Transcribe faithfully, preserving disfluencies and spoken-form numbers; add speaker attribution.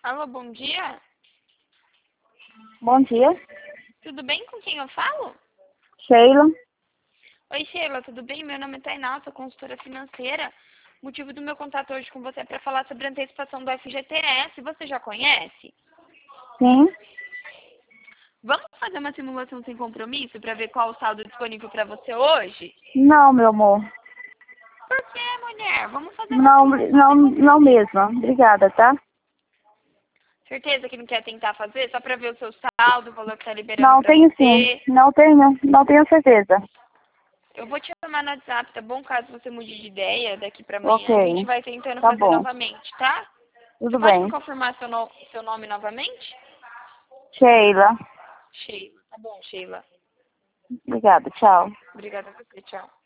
Speaker 1: Alô, bom dia.
Speaker 2: Bom dia,
Speaker 1: Tudo bem? Com quem eu falo?
Speaker 2: Sheila.
Speaker 1: Oi, Sheila, tudo bem? Meu nome é Tainá, sou consultora financeira. O motivo do meu contato hoje com você é para falar sobre a antecipação do F G T S. Você já conhece?
Speaker 2: Sim.
Speaker 1: Vamos fazer uma simulação sem compromisso para ver qual o saldo disponível para você hoje?
Speaker 2: Não, meu amor.
Speaker 1: Por que, mulher? Vamos fazer uma
Speaker 2: Não,
Speaker 1: simulação
Speaker 2: não,
Speaker 1: sem
Speaker 2: não
Speaker 1: compromisso.
Speaker 2: mesmo. Obrigada, tá?
Speaker 1: Certeza que não quer tentar fazer? Só para ver o seu saldo, o valor que está liberando
Speaker 2: Não,
Speaker 1: para
Speaker 2: tenho sim.
Speaker 1: você.
Speaker 2: Não tenho, não tenho certeza.
Speaker 1: Eu vou te chamar no WhatsApp, tá bom? Caso você mude de ideia daqui pra
Speaker 2: Ok,
Speaker 1: amanhã, a gente vai tentando
Speaker 2: tá
Speaker 1: fazer
Speaker 2: bom.
Speaker 1: novamente, tá? Você
Speaker 2: Tudo
Speaker 1: pode me
Speaker 2: bem.
Speaker 1: confirmar seu, no... seu nome novamente?
Speaker 2: Sheila.
Speaker 1: Sheila. Tá bom, Sheila.
Speaker 2: Obrigada, tchau.
Speaker 1: Obrigada a você, tchau.